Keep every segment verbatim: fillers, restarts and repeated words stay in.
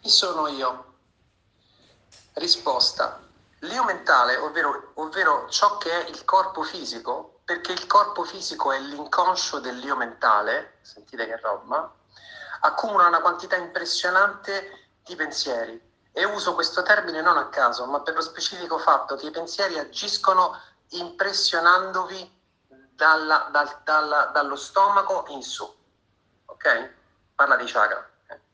Chi sono io? Risposta. L'io mentale, ovvero, ovvero ciò che è il corpo fisico, perché il corpo fisico è l'inconscio dell'io mentale, sentite che roba, accumula una quantità impressionante di pensieri. E uso questo termine non a caso, ma per lo specifico fatto che i pensieri agiscono impressionandovi dalla, dal, dalla, dallo stomaco in su. Ok? Parla di chakra.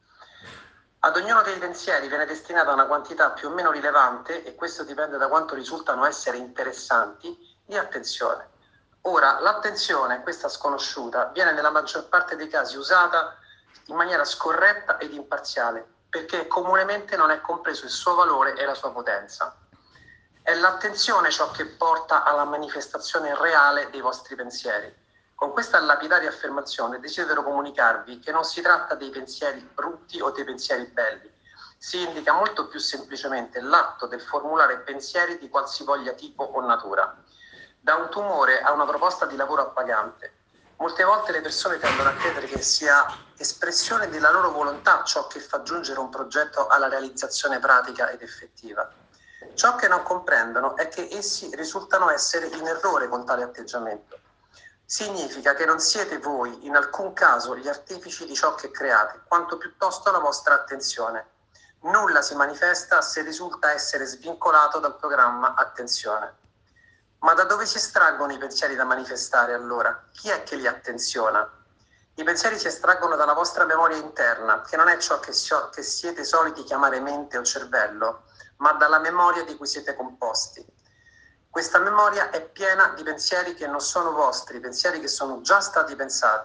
Ad ognuno dei pensieri viene destinata una quantità più o meno rilevante, e questo dipende da quanto risultano essere interessanti, di attenzione. Ora, l'attenzione, questa sconosciuta, viene nella maggior parte dei casi usata in maniera scorretta ed imparziale, perché comunemente non è compreso il suo valore e la sua potenza. È l'attenzione ciò che porta alla manifestazione reale dei vostri pensieri. Con questa lapidaria affermazione desidero comunicarvi che non si tratta dei pensieri brutti o dei pensieri belli. Si indica molto più semplicemente l'atto del formulare pensieri di qualsivoglia tipo o natura. Da un tumore a una proposta di lavoro appagante. Molte volte le persone tendono a credere che sia espressione della loro volontà ciò che fa giungere un progetto alla realizzazione pratica ed effettiva. Ciò che non comprendono è che essi risultano essere in errore con tale atteggiamento. Significa che non siete voi in alcun caso gli artefici di ciò che create, quanto piuttosto la vostra attenzione. Nulla si manifesta se risulta essere svincolato dal programma attenzione. Ma da dove si estraggono i pensieri da manifestare allora? Chi è che li attenziona? I pensieri si estraggono dalla vostra memoria interna, che non è ciò che, so- che siete soliti chiamare mente o cervello, ma dalla memoria di cui siete composti. Questa memoria è piena di pensieri che non sono vostri, pensieri che sono già stati pensati.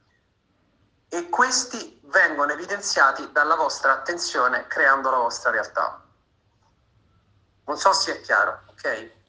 E questi vengono evidenziati dalla vostra attenzione creando la vostra realtà. Non so se è chiaro, ok?